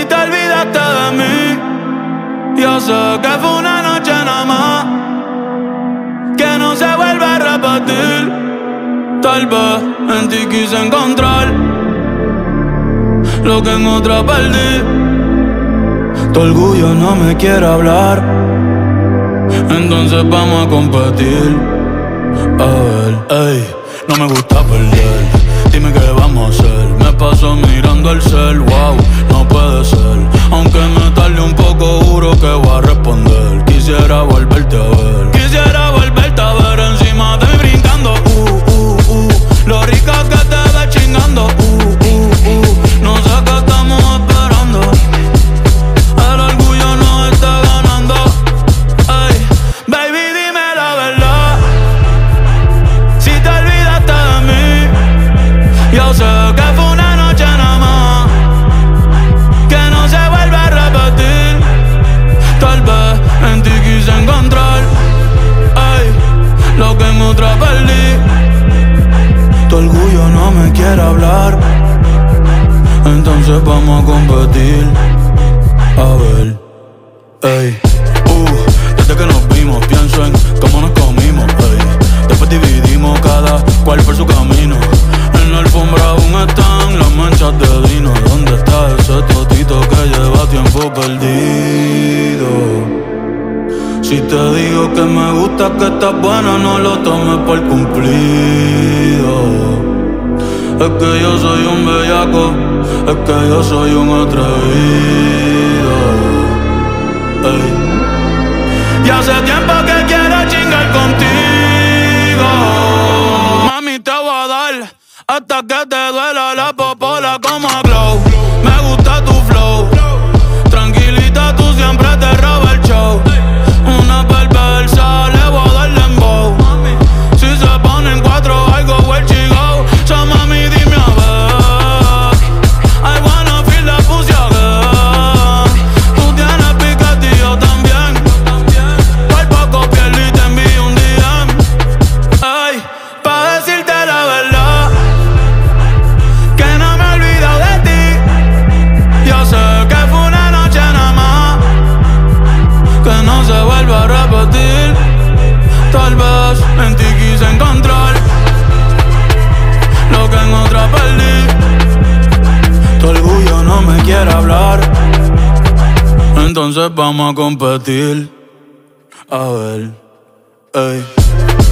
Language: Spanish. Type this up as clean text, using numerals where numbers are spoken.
Si te olvidaste de mí, yo sé que fue una noche nada más, que no se vuelve a repetir. Tal vez en ti quise encontrar lo que en otra perdí. Tu orgullo no me quiere hablar, entonces vamos a competir. A ver, ey, no me gusta perder. Dime qué vamos a hacer. Me paso mirando el cel, wow, no puede ser. Aunque me tarde un poco, juro que voy a responder. Quisiera volverte a ver. Quisiera volverte a ver encima de mí brincando. Lo rica que te ves chingando. No sé qué estamos esperando. El orgullo nos está ganando. Ey, baby, dime la verdad. Si te olvidaste de mí, yo sé que fue una noche nada más, que no se vuelve a repetir. Tal vez en ti quise encontrar, ey, lo que en otra perdí. Tu orgullo no me quiere hablar, entonces vamos a competir. A ver, ey, desde que nos vimos pienso en cómo nos comimos, ey. Después dividimos cada cual por su camino. En la alfombra aún están las manchas de vino. ¿Dónde está ese totito que lleva tiempo perdido? Si te digo que me gusta, que estás buena, no lo tomes por cumplido. Es que yo soy un bellaco, es que yo soy un atrevido. Ey. Y hace tiempo que quiero chingar contigo. Mami, te voy a dar hasta que te duela la popola como a Glow. Me gusta tu flow, tranquilita, tú siempre te robas el show. Una perversa, le voy a dar dembow. Si se ponen cuatro, I go where she go. So mami, dime a ver, I wanna feel the pussy again. Tú tienes piquete y yo también. Por poco piel y te envío un DM. Ay, pa' decirte la verdad, que no me he olvidado de ti. Yo sé que fue una noche nada más, que no se vuelve a repetir. Tal vez en ti quise encontrar lo que en otra perdí. Tu orgullo no me quiere hablar, entonces vamos a competir. A ver, ey.